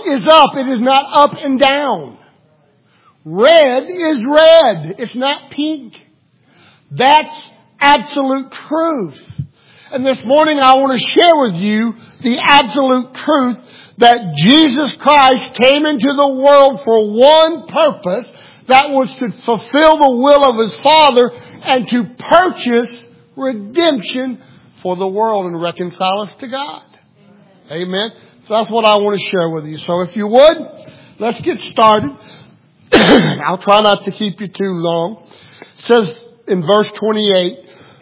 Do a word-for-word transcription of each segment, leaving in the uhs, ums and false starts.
Up is up. It is not up and down. Red is red. It's not pink. That's absolute truth. And this morning I want to share with you the absolute truth that Jesus Christ came into the world for one purpose. That was to fulfill the will of His Father and to purchase redemption for the world and reconcile us to God. Amen. So that's what I want to share with you. So if you would, let's get started. I'll try not to keep you too long. It says in verse twenty-eight,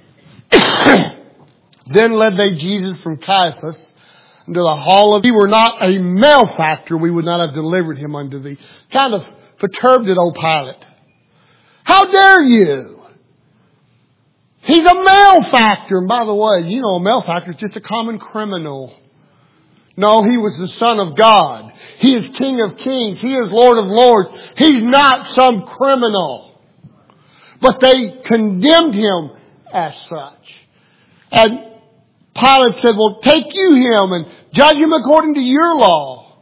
Then led they Jesus from Caiaphas into the hall of, if he were not a malefactor, we would not have delivered him unto thee. Kind of perturbed it, old Pilate. How dare you? He's a malefactor. And by the way, you know, a malefactor is just a common criminal. No, he was the Son of God. He is King of Kings. He is Lord of Lords. He's not some criminal. But they condemned him as such. And Pilate said, well, take you him and judge him according to your law.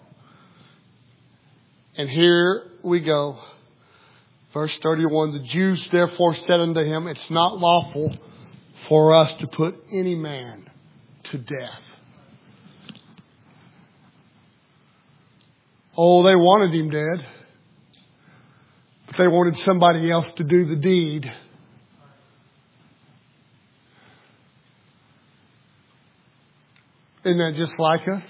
And here we go. Verse thirty-one, the Jews therefore said unto him, it's not lawful for us to put any man to death. Oh, they wanted him dead. But they wanted somebody else to do the deed. Isn't that just like us?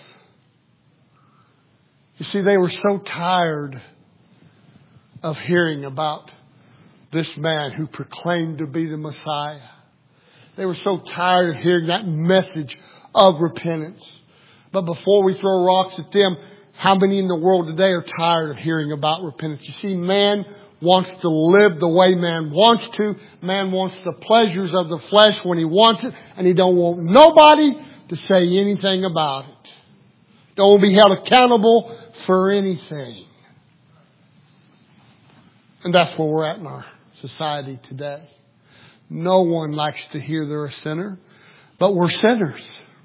You see, they were so tired of hearing about this man who proclaimed to be the Messiah. They were so tired of hearing that message of repentance. But before we throw rocks at them, how many in the world today are tired of hearing about repentance? You see, man wants to live the way man wants to. Man wants the pleasures of the flesh when he wants it. And he don't want nobody to say anything about it. Don't want to be held accountable for anything. And that's where we're at in our society today. No one likes to hear they're a sinner, but we're sinners.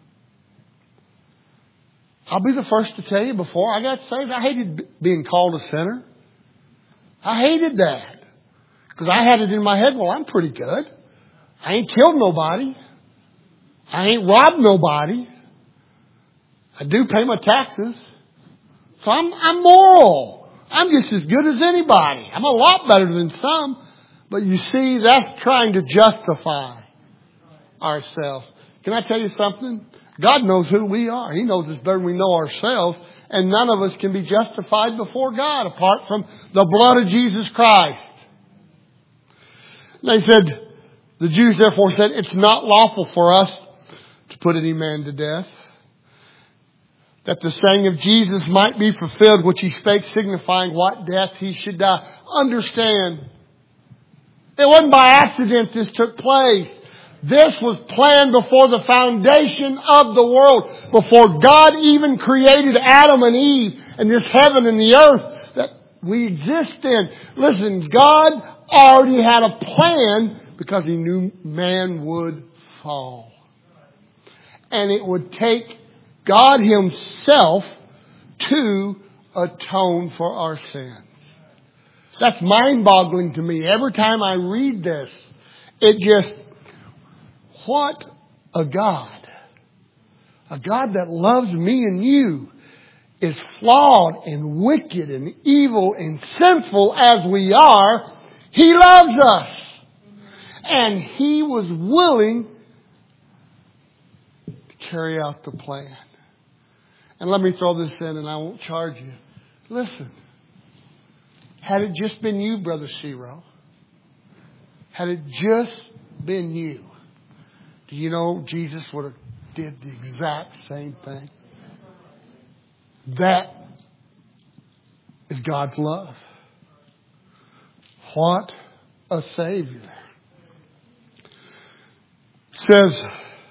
I'll be the first to tell you, before I got saved, I hated being called a sinner. I hated that. Because I had it in my head, well, I'm pretty good. I ain't killed nobody. I ain't robbed nobody. I do pay my taxes. So I'm, I'm moral. I'm just as good as anybody. I'm a lot better than some. But you see, that's trying to justify ourselves. Can I tell you something? God knows who we are. He knows us better than we know ourselves. And none of us can be justified before God apart from the blood of Jesus Christ. They said, the Jews therefore said, it's not lawful for us to put any man to death, that the saying of Jesus might be fulfilled, which he spake, signifying what death he should die. Understand, it wasn't by accident this took place. This was planned before the foundation of the world, before God even created Adam and Eve and this heaven and the earth that we exist in. Listen, God already had a plan because He knew man would fall. And it would take God Himself to atone for our sins. That's mind-boggling to me. Every time I read this, it just, what a God. A God that loves me and you, is flawed and wicked and evil and sinful as we are. He loves us. And He was willing to carry out the plan. And let me throw this in and I won't charge you. Listen. Had it just been you, Brother Shiro, had it just been you, do you know Jesus would have did the exact same thing? That is God's love. What a Savior. It says,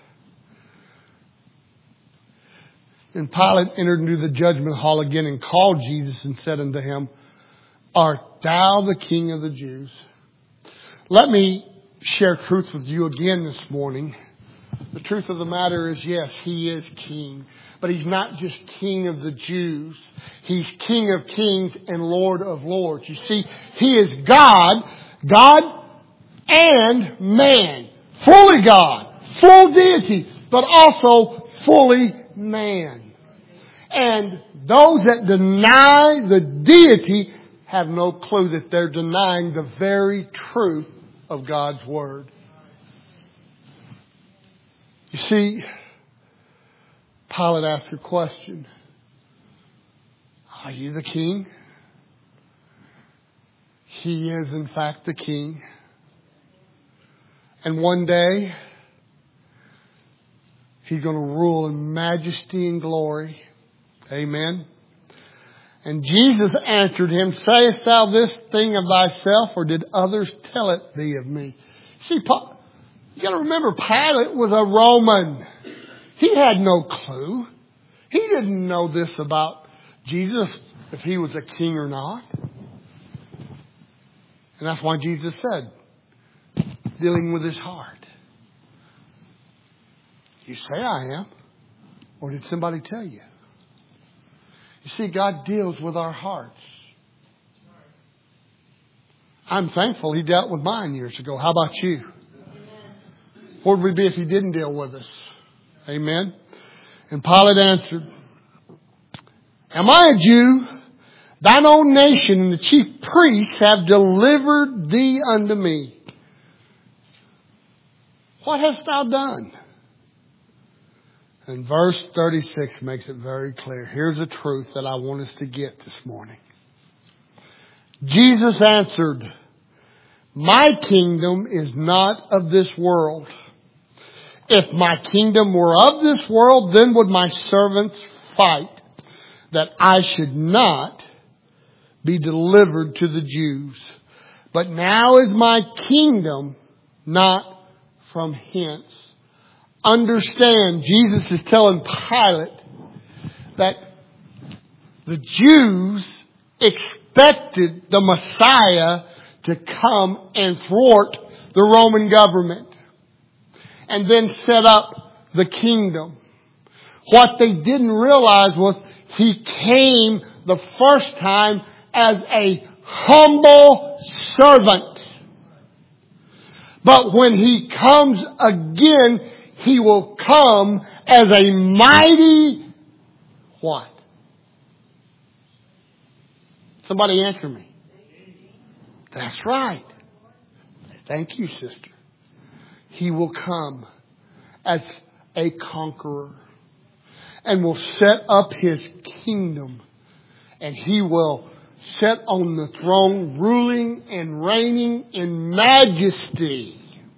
and Pilate entered into the judgment hall again and called Jesus and said unto him, Art thou the King of the Jews? Let me share truth with you again this morning. The truth of the matter is, yes, He is King. But He's not just King of the Jews. He's King of kings and Lord of lords. You see, He is God, God and man. Fully God, full deity, but also fully man. And those that deny the deity have no clue that they're denying the very truth of God's Word. You see, Pilate asked a question. Are you the king? He is in fact the king. And one day, He's going to rule in majesty and glory. Amen. And Jesus answered him, sayest thou this thing of thyself, or did others tell it thee of me? See, Paul, you got to remember, Pilate was a Roman. He had no clue. He didn't know this about Jesus, if He was a king or not. And that's why Jesus said, dealing with his heart, you say I am, or did somebody tell you? You see, God deals with our hearts. I'm thankful He dealt with mine years ago. How about you? Where would we be if He didn't deal with us? Amen. And Pilate answered, am I a Jew? Thine own nation and the chief priests have delivered thee unto me. What hast thou done? And verse thirty-six makes it very clear. Here's a truth that I want us to get this morning. Jesus answered, my kingdom is not of this world. If my kingdom were of this world, then would my servants fight that I should not be delivered to the Jews. But now is my kingdom not from hence. Understand, Jesus is telling Pilate that the Jews expected the Messiah to come and thwart the Roman government and then set up the kingdom. What they didn't realize was He came the first time as a humble servant. But when He comes again, He will come as a mighty what? Somebody answer me. That's right. Thank you, sister. He will come as a conqueror and will set up His kingdom, and He will sit on the throne ruling and reigning in majesty.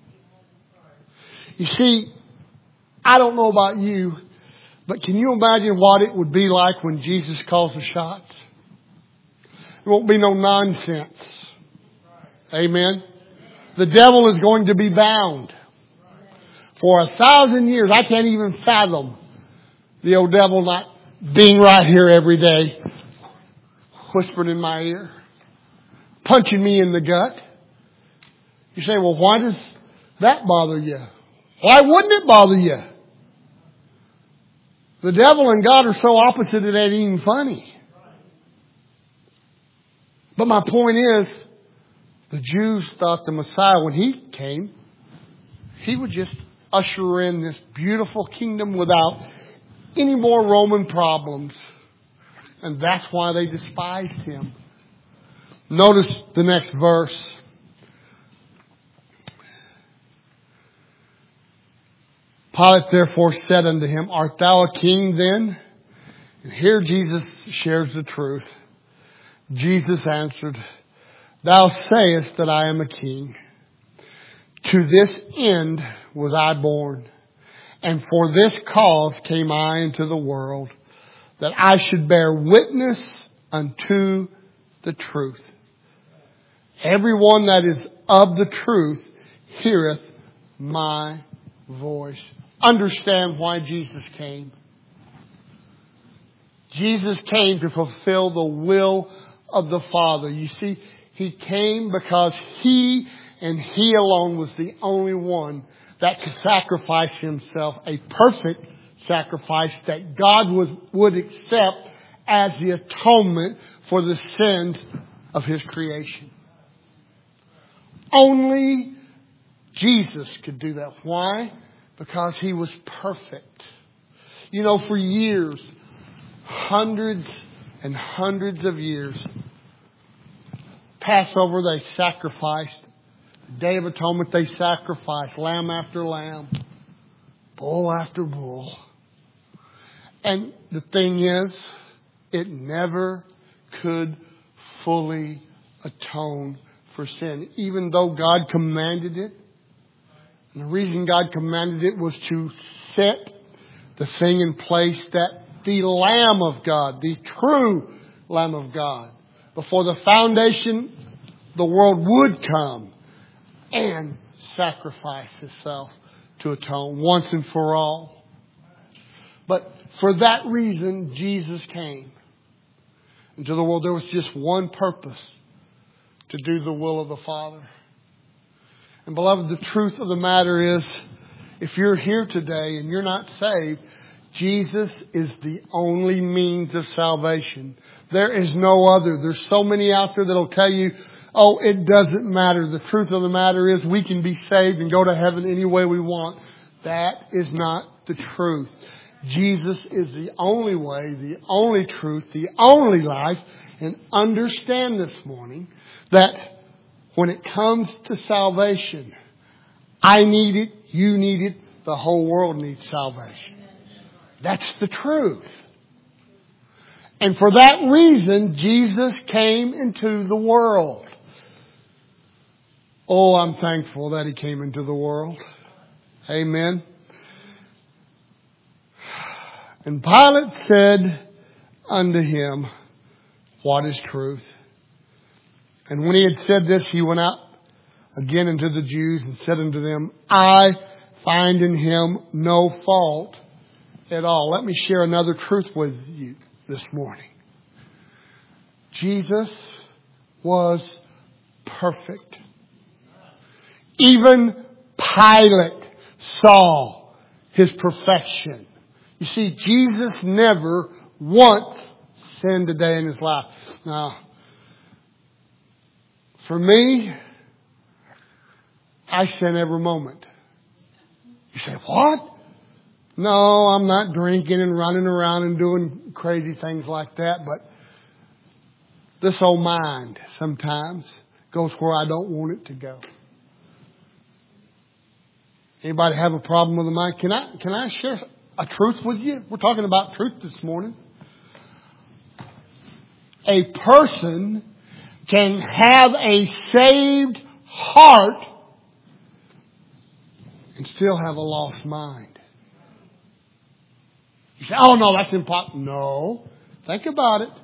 You see, I don't know about you, but can you imagine what it would be like when Jesus calls the shots? There won't be no nonsense. Amen. The devil is going to be bound. For a thousand years, I can't even fathom the old devil not being right here every day, whispering in my ear, punching me in the gut. You say, well, why does that bother you? Why wouldn't it bother you? The devil and God are so opposite it ain't even funny. But my point is, the Jews thought the Messiah, when He came, He would just usher in this beautiful kingdom without any more Roman problems. And that's why they despised Him. Notice the next verse. Pilate therefore said unto him, art thou a king then? And here Jesus shares the truth. Jesus answered, thou sayest that I am a king. To this end was I born, and for this cause came I into the world, that I should bear witness unto the truth. Everyone that is of the truth heareth my voice. Understand why Jesus came. Jesus came to fulfill the will of the Father. You see, He came because He and He alone was the only one that could sacrifice Himself, a perfect sacrifice that God would, would accept as the atonement for the sins of His creation. Only Jesus could do that. Why? Because He was perfect. You know, for years, hundreds and hundreds of years, Passover they sacrificed. Day of Atonement they sacrificed. Lamb after lamb. Bull after bull. And the thing is, it never could fully atone for sin. Even though God commanded it. And the reason God commanded it was to set the thing in place that the Lamb of God, the true Lamb of God, before the foundation, the world would come and sacrifice Himself to atone once and for all. But for that reason, Jesus came into the world. There was just one purpose: to do the will of the Father. And beloved, the truth of the matter is, if you're here today and you're not saved, Jesus is the only means of salvation. There is no other. There's so many out there that'll tell you, oh, it doesn't matter. The truth of the matter is we can be saved and go to heaven any way we want. That is not the truth. Jesus is the only way, the only truth, the only life. And understand this morning that when it comes to salvation, I need it, you need it, the whole world needs salvation. That's the truth. And for that reason, Jesus came into the world. Oh, I'm thankful that He came into the world. Amen. And Pilate said unto Him, what is truth? And when he had said this, he went out again unto the Jews and said unto them, I find in Him no fault at all. Let me share another truth with you this morning. Jesus was perfect. Even Pilate saw His perfection. You see, Jesus never once sinned a day in His life. Now, for me, I sin every moment. You say, what? No, I'm not drinking and running around and doing crazy things like that. But this old mind sometimes goes where I don't want it to go. Anybody have a problem with the mind? Can I, can I share a truth with you? We're talking about truth this morning. A person can have a saved heart and still have a lost mind. You say, oh no, that's impossible. No. Think about it.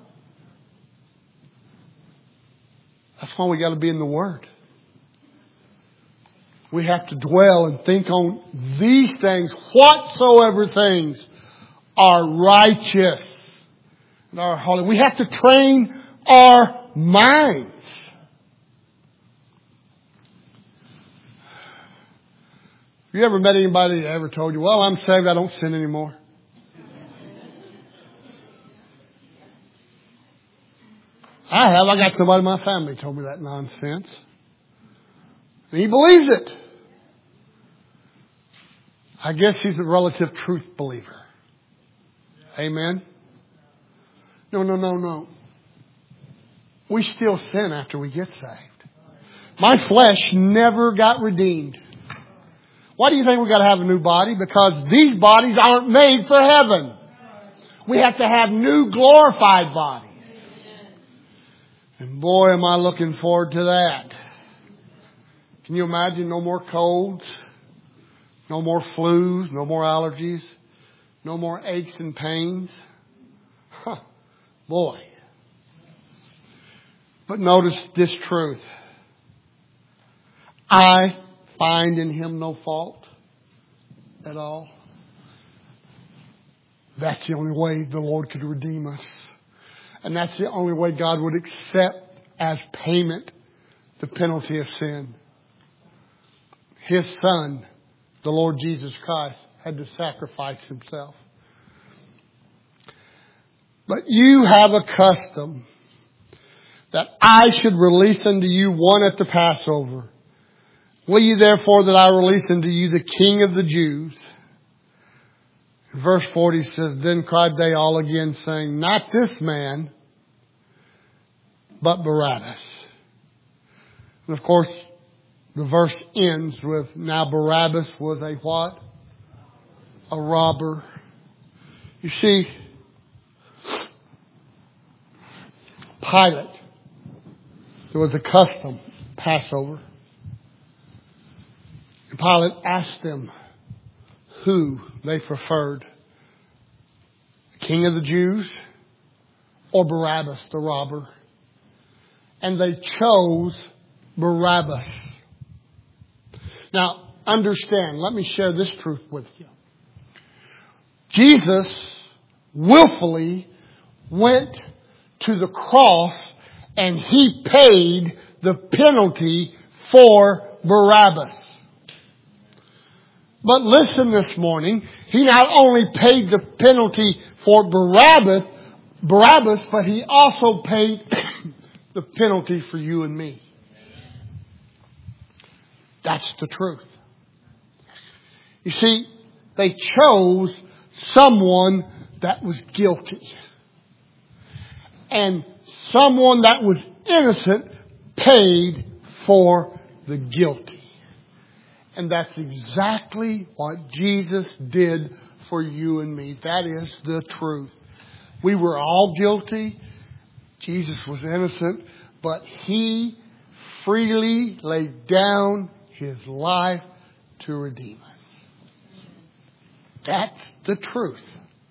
That's why we got to be in the Word. We have to dwell and think on these things, whatsoever things are righteous and are holy. We have to train our minds. Have you ever met anybody that ever told you, well, I'm saved, I don't sin anymore? I have. I got somebody in my family told me that nonsense. And he believes it. I guess he's a relative truth believer. Amen? No, no, no, no. We still sin after we get saved. My flesh never got redeemed. Why do you think we got to have a new body? Because these bodies aren't made for heaven. We have to have new glorified bodies. And boy, am I looking forward to that. Can you imagine no more colds? No more flus? No more allergies? No more aches and pains? Huh. Boy. But notice this truth. I find in Him no fault at all. That's the only way the Lord could redeem us. And that's the only way God would accept as payment the penalty of sin. His Son the Lord Jesus Christ, had to sacrifice Himself. But you have a custom that I should release unto you one at the Passover. Will you therefore that I release unto you the King of the Jews? Verse forty says, Then cried they all again, saying, Not this man, but Barabbas. And of course, the verse ends with, Now Barabbas was a what? A robber. You see, Pilate, there was a custom, Passover. And Pilate asked them who they preferred, the King of the Jews or Barabbas, the robber. And they chose Barabbas. Now, understand, let me share this truth with you. Jesus willfully went to the cross and He paid the penalty for Barabbas. But listen this morning, He not only paid the penalty for Barabbas, Barabbas, but He also paid the penalty for you and me. That's the truth. You see, they chose someone that was guilty. And someone that was innocent paid for the guilty. And that's exactly what Jesus did for you and me. That is the truth. We were all guilty. Jesus was innocent. But He freely laid down His life to redeem us. That's the truth.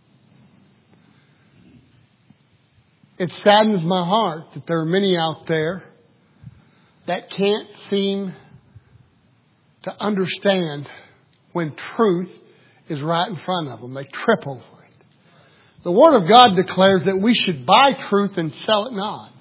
It saddens my heart that there are many out there that can't seem to understand when truth is right in front of them. They trip over it. The Word of God declares that we should buy truth and sell it not.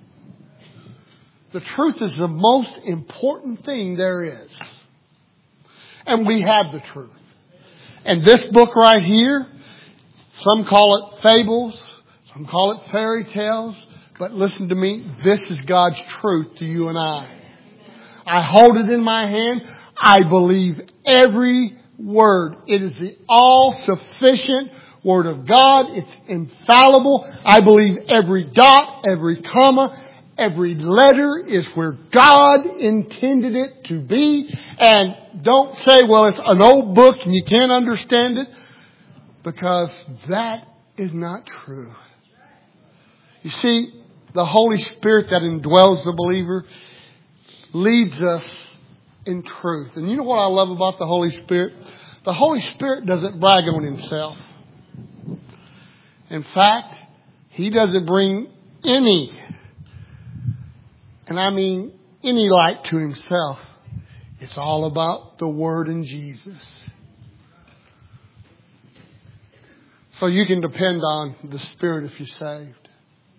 The truth is the most important thing there is. And we have the truth. And this book right here, some call it fables, some call it fairy tales, but listen to me, this is God's truth to you and I. I hold it in my hand. I believe every word. It is the all-sufficient Word of God. It's infallible. I believe every dot, every comma, every letter is where God intended it to be. And don't say, well, it's an old book and you can't understand it. Because that is not true. You see, the Holy Spirit that indwells the believer leads us in truth. And you know what I love about the Holy Spirit? The Holy Spirit doesn't brag on Himself. In fact, He doesn't bring any, and I mean any light to Himself. It's all about the Word and Jesus. So you can depend on the Spirit if you're saved.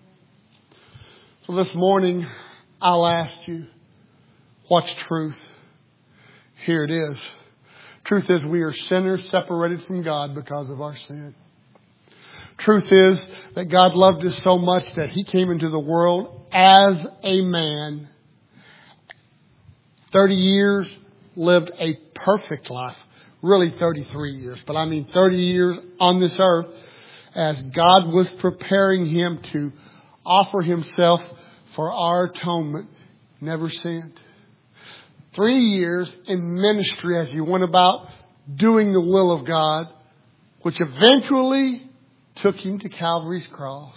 So this morning, I'll ask you, what's truth? Here it is. Truth is we are sinners separated from God because of our sin. Truth is that God loved us so much that He came into the world as a man. thirty years, lived a perfect life. Really thirty-three years, but I mean thirty years on this earth as God was preparing Him to offer Himself for our atonement. Never sinned. Three years in ministry as He went about doing the will of God, which eventually took Him to Calvary's cross.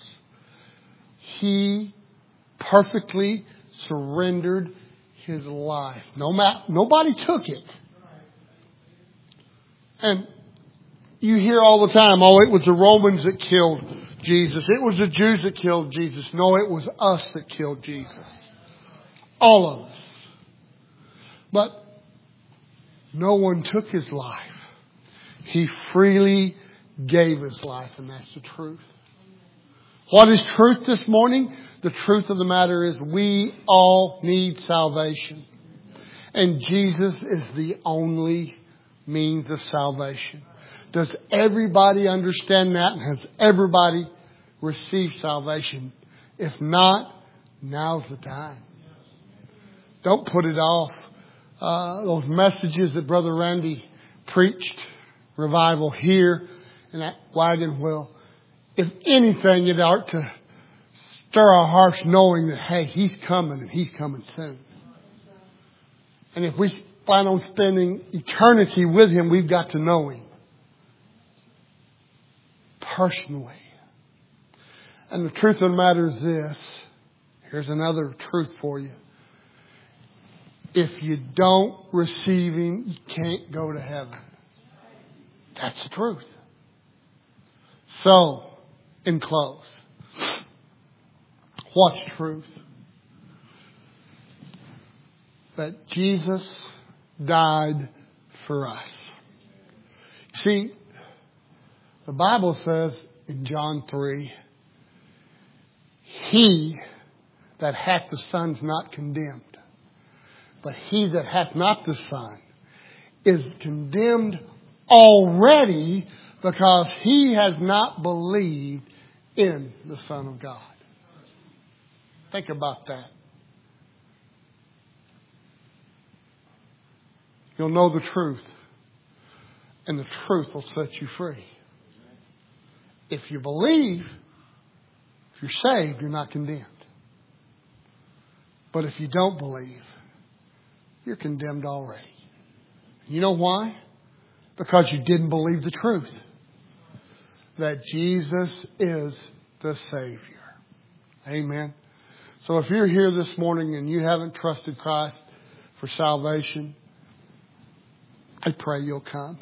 He perfectly surrendered His life. No ma- nobody took it. And you hear all the time, oh, it was the Romans that killed Jesus. It was the Jews that killed Jesus. No, it was us that killed Jesus. All of us. But no one took His life. He freely gave His life, and that's the truth. What is truth this morning? The truth of the matter is we all need salvation. And Jesus is the only means of salvation. Does everybody understand that? And has everybody received salvation? If not, now's the time. Don't put it off. Uh, those messages that Brother Randy preached, revival here in that wagon wheel, if anything, it ought to stir our hearts knowing that, hey, He's coming and He's coming soon. And if we plan on spending eternity with Him, we've got to know Him personally. And the truth of the matter is this. Here's another truth for you. If you don't receive Him, you can't go to heaven. That's the truth. So, in close, what's truth? That Jesus died for us. See, the Bible says in John three, He that hath the Son is not condemned. But he that hath not the Son is condemned already because he has not believed in the Son of God. Think about that. You'll know the truth, and the truth will set you free. If you believe, if you're saved, you're not condemned. But if you don't believe, you're condemned already. You know why? Because you didn't believe the truth. That Jesus is the Savior. Amen. So if you're here this morning and you haven't trusted Christ for salvation, I pray you'll come.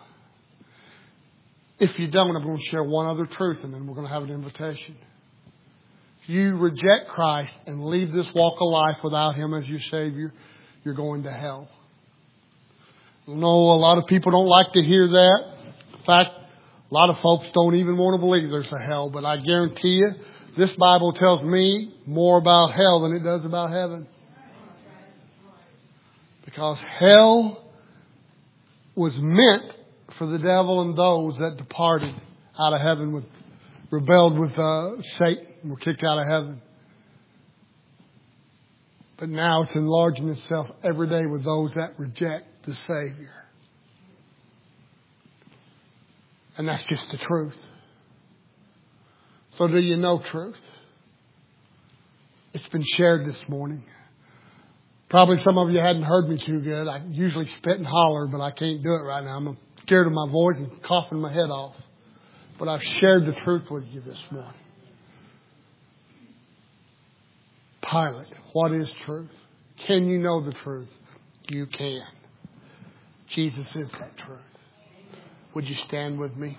If you don't, I'm going to share one other truth and then we're going to have an invitation. If you reject Christ and leave this walk of life without Him as your Savior, you're going to hell. I know a lot of people don't like to hear that. In fact, a lot of folks don't even want to believe there's a hell. But I guarantee you, this Bible tells me more about hell than it does about heaven. Because hell was meant for the devil and those that departed out of heaven, with, rebelled with uh, Satan, were kicked out of heaven. But now it's enlarging itself every day with those that reject the Savior. And that's just the truth. So do you know truth? It's been shared this morning. Probably some of you hadn't heard me too good. I usually spit and holler, but I can't do it right now. I'm scared of my voice and coughing my head off. But I've shared the truth with you this morning. Pilate, what is truth? Can you know the truth? You can. Jesus is that truth. Would you stand with me?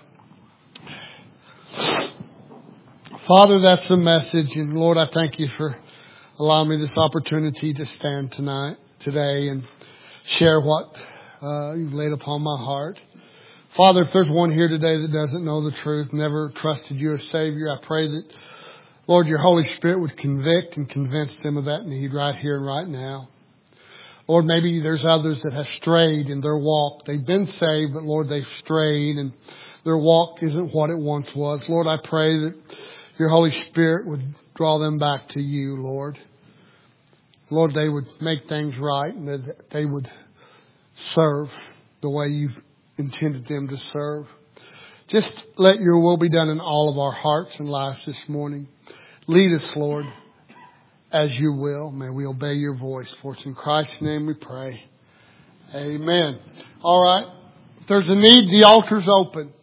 Father, that's the message. And Lord, I thank you for allowing me this opportunity to stand tonight, today, and share what uh, you've laid upon my heart. Father, if there's one here today that doesn't know the truth, never trusted you as Savior, I pray that, Lord, your Holy Spirit would convict and convince them of that need right here and right now. Lord, maybe there's others that have strayed in their walk. They've been saved, but Lord, they've strayed and their walk isn't what it once was. Lord, I pray that your Holy Spirit would draw them back to you, Lord. Lord, they would make things right and that they would serve the way you've intended them to serve. Just let your will be done in all of our hearts and lives this morning. Lead us, Lord, as you will. May we obey your voice. For it's in Christ's name we pray. Amen. All right. If there's a need, the altar's open.